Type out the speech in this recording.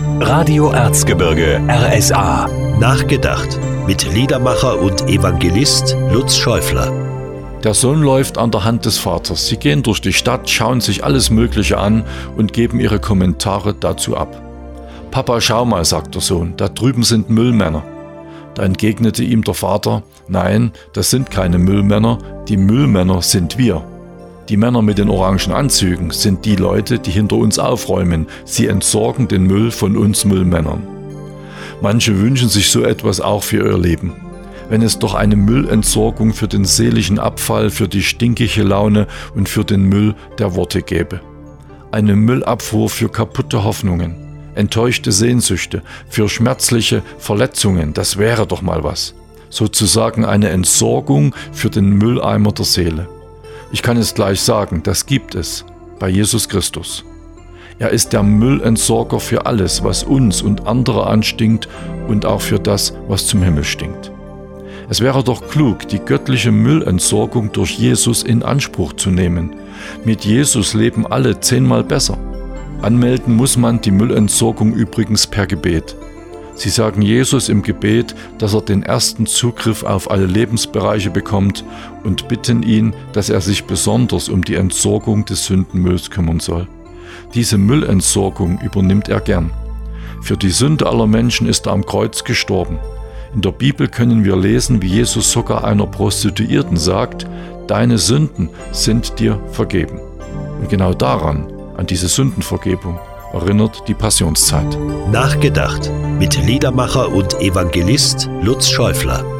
Radio Erzgebirge RSA. Nachgedacht mit Liedermacher und Evangelist Lutz Schäufler. Der Sohn läuft an der Hand des Vaters. Sie gehen durch die Stadt, schauen sich alles Mögliche an und geben ihre Kommentare dazu ab. »Papa, schau mal«, sagt der Sohn, »da drüben sind Müllmänner.« Da entgegnete ihm der Vater, »Nein, das sind keine Müllmänner, die Müllmänner sind wir. Die Männer mit den orangen Anzügen sind die Leute, die hinter uns aufräumen. Sie entsorgen den Müll von uns Müllmännern.« Manche wünschen sich so etwas auch für ihr Leben. Wenn es doch eine Müllentsorgung für den seelischen Abfall, für die stinkige Laune und für den Müll der Worte gäbe. Eine Müllabfuhr für kaputte Hoffnungen, enttäuschte Sehnsüchte, für schmerzliche Verletzungen, das wäre doch mal was. Sozusagen eine Entsorgung für den Mülleimer der Seele. Ich kann es gleich sagen, das gibt es bei Jesus Christus. Er ist der Müllentsorger für alles, was uns und andere anstinkt und auch für das, was zum Himmel stinkt. Es wäre doch klug, die göttliche Müllentsorgung durch Jesus in Anspruch zu nehmen. Mit Jesus leben alle 10-mal besser. Anmelden muss man die Müllentsorgung übrigens per Gebet. Sie sagen Jesus im Gebet, dass er den ersten Zugriff auf alle Lebensbereiche bekommt und bitten ihn, dass er sich besonders um die Entsorgung des Sündenmülls kümmern soll. Diese Müllentsorgung übernimmt er gern. Für die Sünde aller Menschen ist er am Kreuz gestorben. In der Bibel können wir lesen, wie Jesus sogar einer Prostituierten sagt, deine Sünden sind dir vergeben. Und genau daran, an diese Sündenvergebung, erinnert die Passionszeit. Nachgedacht mit Liedermacher und Evangelist Lutz Schäufler.